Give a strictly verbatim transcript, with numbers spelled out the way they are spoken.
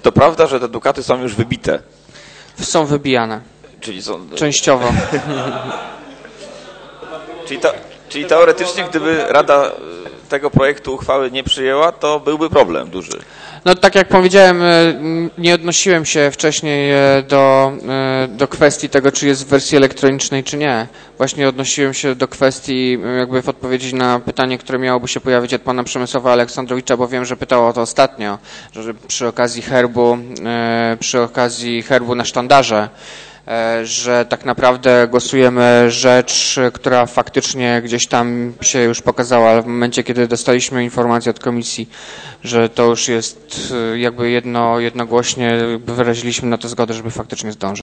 to prawda, że te dukaty są już wybite? Są wybijane. Czyli są... Częściowo. czyli, to, czyli teoretycznie, gdyby Rada tego projektu uchwały nie przyjęła, to byłby problem duży. No tak jak powiedziałem, nie odnosiłem się wcześniej do, do kwestii tego, czy jest w wersji elektronicznej, czy nie. Właśnie odnosiłem się do kwestii jakby w odpowiedzi na pytanie, które miałoby się pojawić od pana Przemysława Aleksandrowicza, bo wiem, że pytał o to ostatnio, że przy okazji herbu, przy okazji herbu na sztandarze, że tak naprawdę głosujemy rzecz, która faktycznie gdzieś tam się już pokazała, ale w momencie, kiedy dostaliśmy informację od komisji, że to już jest jakby jedno, jednogłośnie wyraziliśmy na to zgodę, żeby faktycznie zdążyć.